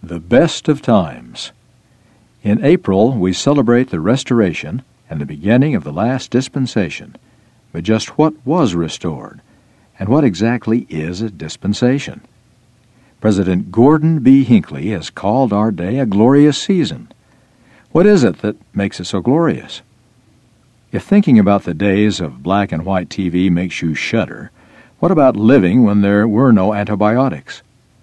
The best of times. In April, we celebrate the restoration and the beginning of the last dispensation. But just what was restored, and what exactly is a dispensation? President Gordon B. Hinckley has called our day a glorious season. What is it that makes it so glorious? If thinking about the days of black and white TV makes you shudder, what about living when there were no antibiotics?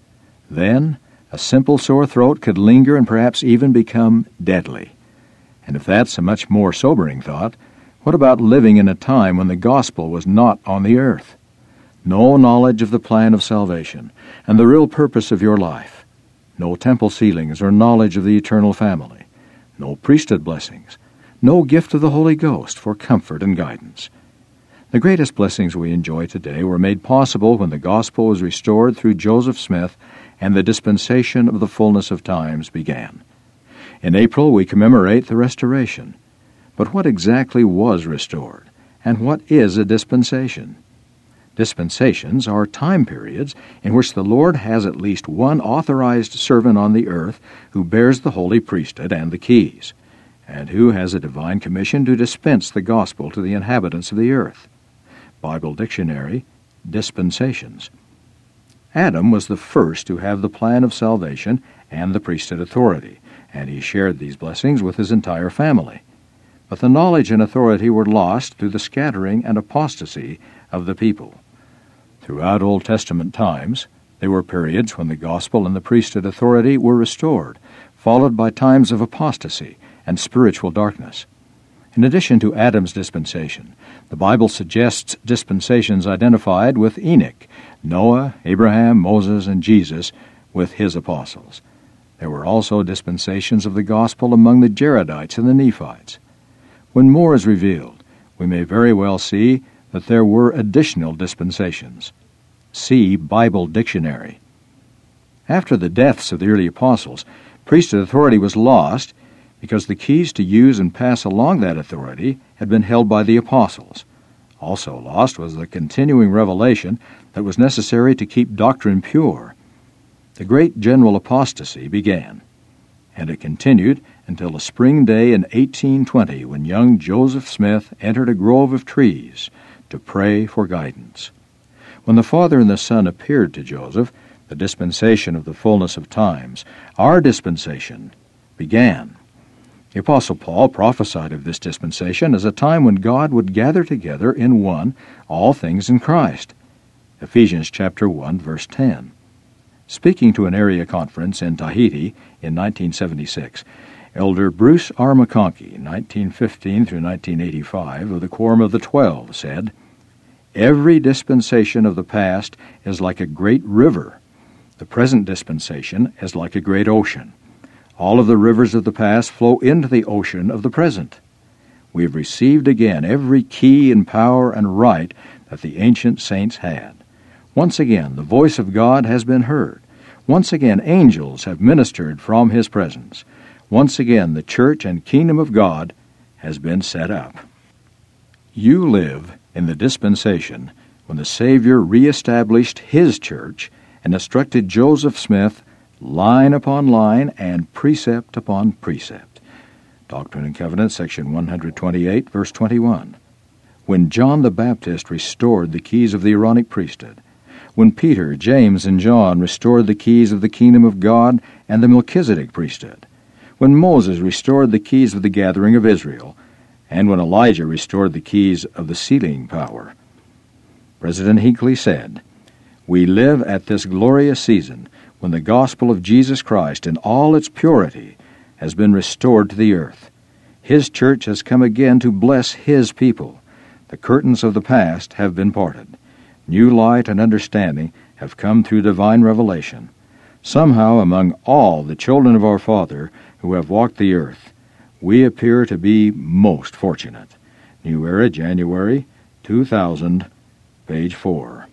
Then, a simple sore throat could linger and perhaps even become deadly. And if that's a much more sobering thought, what about living in a time when the gospel was not on the earth? No knowledge of the plan of salvation and the real purpose of your life. No temple ceilings or knowledge of the eternal family. No priesthood blessings. No gift of the Holy Ghost for comfort and guidance. The greatest blessings we enjoy today were made possible when the gospel was restored through Joseph Smith and the dispensation of the fullness of times began. In April, we commemorate the restoration. But what exactly was restored, and what is a dispensation? Dispensations are time periods in which the Lord has at least one authorized servant on the earth who bears the holy priesthood and the keys, and who has a divine commission to dispense the gospel to the inhabitants of the earth. Bible Dictionary, dispensations. Adam was the first to have the plan of salvation and the priesthood authority, and he shared these blessings with his entire family. But the knowledge and authority were lost through the scattering and apostasy of the people. Throughout Old Testament times, there were periods when the gospel and the priesthood authority were restored, followed by times of apostasy and spiritual darkness. In addition to Adam's dispensation, the Bible suggests dispensations identified with Enoch, Noah, Abraham, Moses, and Jesus with his apostles. There were also dispensations of the gospel among the Jaredites and the Nephites. When more is revealed, we may very well see that there were additional dispensations. See Bible Dictionary. After the deaths of the early apostles, priesthood authority was lost because the keys to use and pass along that authority had been held by the apostles. Also lost was the continuing revelation that was necessary to keep doctrine pure. The great general apostasy began, and it continued until a spring day in 1820 when young Joseph Smith entered a grove of trees to pray for guidance. When the Father and the Son appeared to Joseph, the dispensation of the fullness of times, our dispensation, began. The Apostle Paul prophesied of this dispensation as a time when God would gather together in one all things in Christ. Ephesians chapter 1, verse 10. Speaking to an area conference in Tahiti in 1976, Elder Bruce R. McConkie, 1915 through 1985, of the Quorum of the 12, said, "Every dispensation of the past is like a great river. The present dispensation is like a great ocean. All of the rivers of the past flow into the ocean of the present. We have received again every key and power and right that the ancient saints had. Once again, the voice of God has been heard. Once again, angels have ministered from His presence. Once again, the church and kingdom of God has been set up." You live in the dispensation when the Savior reestablished His church and instructed Joseph Smith line upon line and precept upon precept. Doctrine and Covenants, section 128, verse 21. When John the Baptist restored the keys of the Aaronic priesthood, when Peter, James, and John restored the keys of the kingdom of God and the Melchizedek priesthood, when Moses restored the keys of the gathering of Israel, and when Elijah restored the keys of the sealing power. President Hinckley said, "We live at this glorious season when the gospel of Jesus Christ in all its purity has been restored to the earth. His church has come again to bless His people. The curtains of the past have been parted. New light and understanding have come through divine revelation. Somehow, among all the children of our Father who have walked the earth, we appear to be most fortunate." New Era, January 2000, page 4.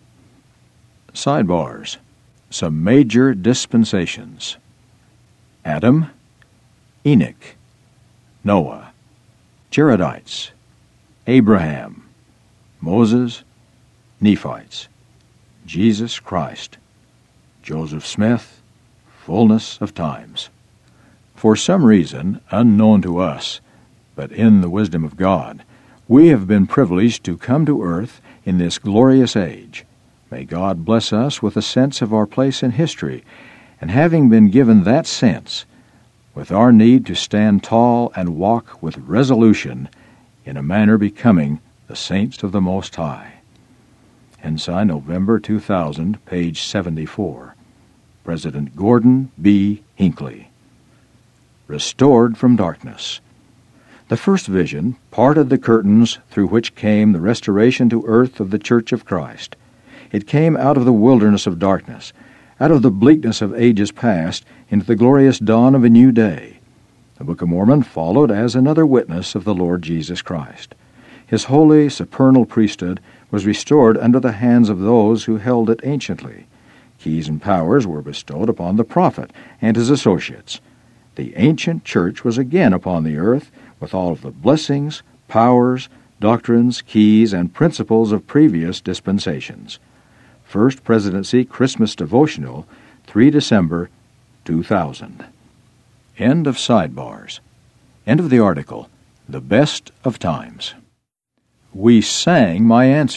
Sidebars. Some major dispensations. Adam, Enoch, Noah, Jaredites, Abraham, Moses, Nephites, Jesus Christ, Joseph Smith, fullness of times. For some reason, unknown to us, but in the wisdom of God, we have been privileged to come to earth in this glorious age. May God bless us with a sense of our place in history, and having been given that sense, with our need to stand tall and walk with resolution in a manner becoming the saints of the Most High. Ensign, November 2000, page 74. President Gordon B. Hinckley. Restored from darkness. The first vision parted the curtains through which came the restoration to earth of the Church of Christ. It came out of the wilderness of darkness, out of the bleakness of ages past, into the glorious dawn of a new day. The Book of Mormon followed as another witness of the Lord Jesus Christ. His holy, supernal priesthood was restored under the hands of those who held it anciently. Keys and powers were bestowed upon the prophet and his associates. The ancient church was again upon the earth with all of the blessings, powers, doctrines, keys, and principles of previous dispensations. First Presidency Christmas Devotional, 3 December 2000. End of sidebars. End of the article. The Best of Times. We sang my answer.